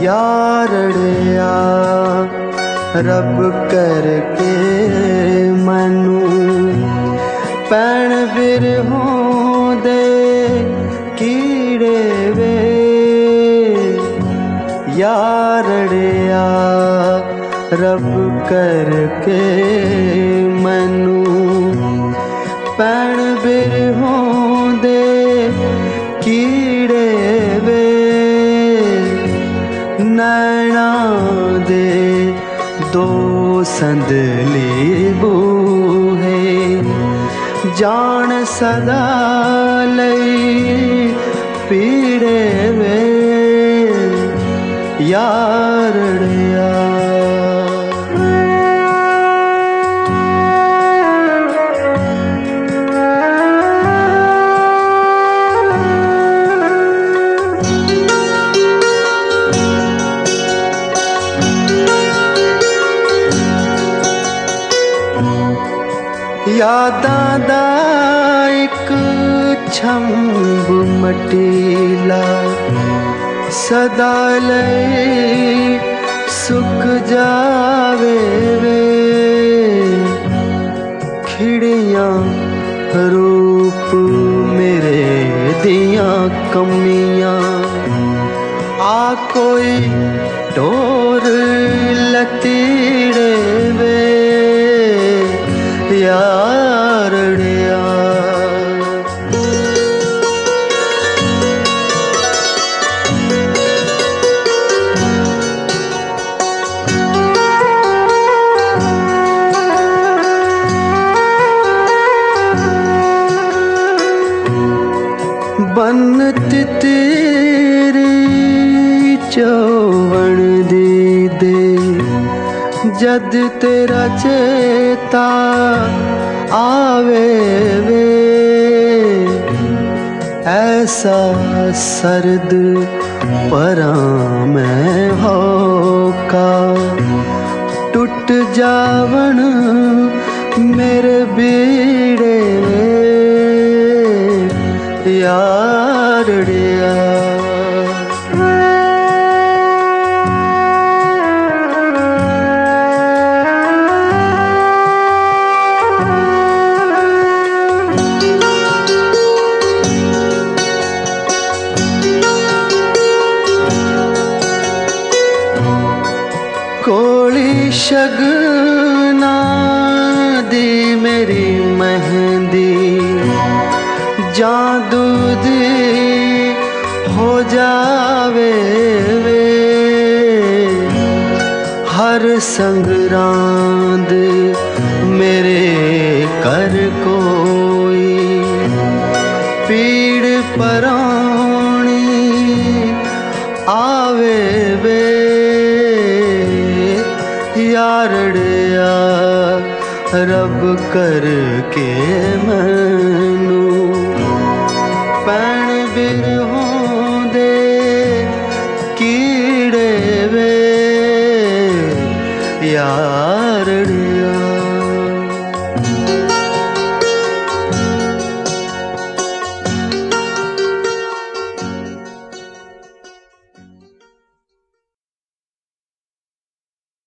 यारड़िया रब करके मनु पैण बिरहों दे कीड़े वे यारड़िया रब करके मनु पैण बिरहों दे कीड़े वे नैना दे दो संदली बूहे जान सदा लई पीड़े वे यारड़िया यादां दा इक छंब मटीला सदा लई सुक जावे वे खिड़ियां रूप मेरे दियां कमियां आ कोई टोर लतीड़े वे यारड़िया बनती तेरी चौवन दी दे जद तेरा चेता आवे वे ऐसा सर्द परां मैं होका टूट जावन मेरे बीड़े यारड़िया कोली शगना दी मेरी मेहंदी जादू दी हो जावे वे हर संगरांद मेरे कर कोई पीड़ परानी आवे वे यारड़िया रब करके मनु पैण बिरहों दे कीड़े वे यारड़िया।